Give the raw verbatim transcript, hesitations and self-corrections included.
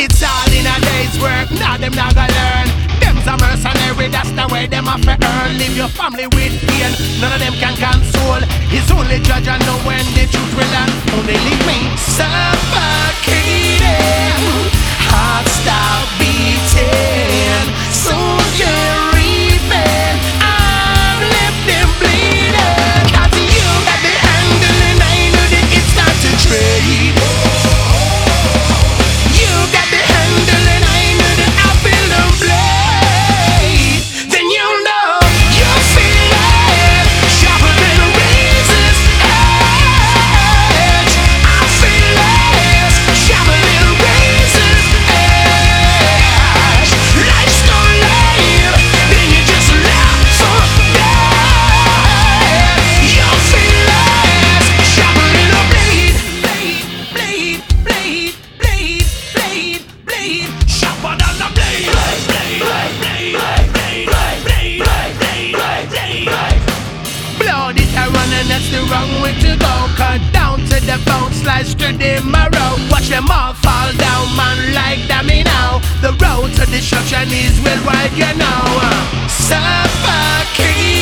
It's all in a day's work, now them not gonna learn. Them's a mercenary, that's the way them have to earn. Leave your family with pain, none of them can console. It's only judge and know when the truth will land. Only leave me suffocating, heart stop beating, soldier reaping, I'm left them bleeding. Cause you got the handle and I know that it's not to trade. You got the handle and I know that I feel the blade. Then you know you feel it, sharper than a razor's edge. I feel it, sharper than a razor's edge. Life's gonna leave, then you just left for dead. You feel it, sharper than a blade, blade, blade, blade, blade, blade, blade, sharper than a blade, blade, blade, blade, blade, blade, blade, blade, blade, blade. Blood it a run and that's the wrong way to go. Cut down to the bone, slice to the marrow. Watch them all fall down, man, like dummy now. The road to destruction is well wide, you know. Suffocate.